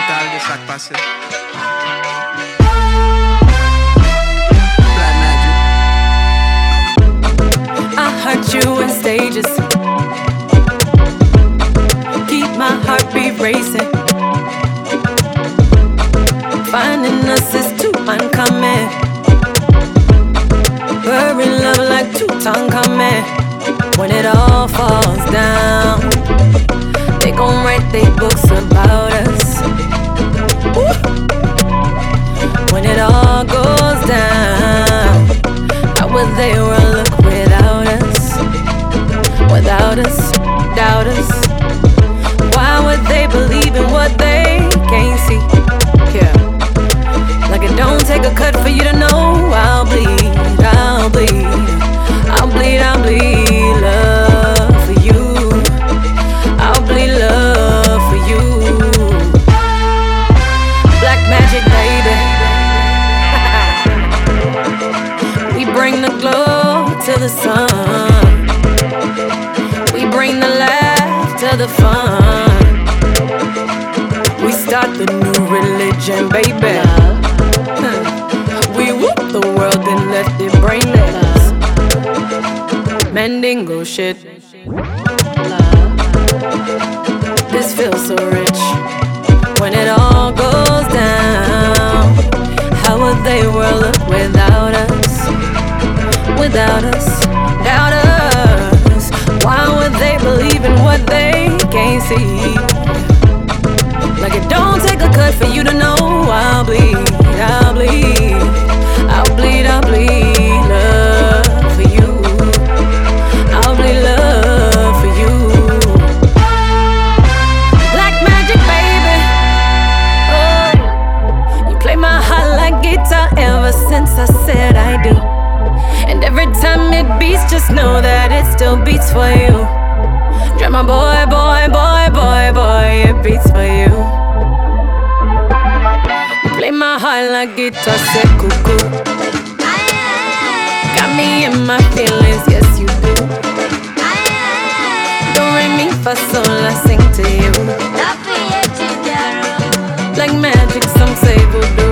total de sak pase. I hurt you in stages, keep my heartbeat racing. Finding us is too uncommon. We're in love like Tutankhamen. When it all falls down, they gon' write their books about us. Woo! When it all goes down, how would they run look without us? Without us, doubt us. Why would they believe in what they can't see? Yeah, like it don't take a cut for you to know I'll bleed, I'll bleed, I'll bleed, I'll bleed love for you. I'll bleed love for you. Black magic, baby. We bring the glow to the sun. We bring the laugh to the fun. We start the new religion, baby. We whoop the world and left it brainless. Mandingo shit. This feels so rich. When it all goes down, how would they world look without us? Without us, doubt us. Why would they believe in what they can't see? Like it don't take a cut for you to know I'll bleed, I'll bleed, I'll bleed, I'll bleed love for you. I'll bleed love for you. Black magic, baby. Oh, you play my heart like guitar ever since I said I do. And every time it beats, just know that it still beats for you. Drama boy, boy, boy, boy, boy, it beats for you. Play my heart like guitar, say cuckoo. Got me in my feelings, yes you do. Don't re mi fa sol, I sing to you. Like magic, some say voodoo.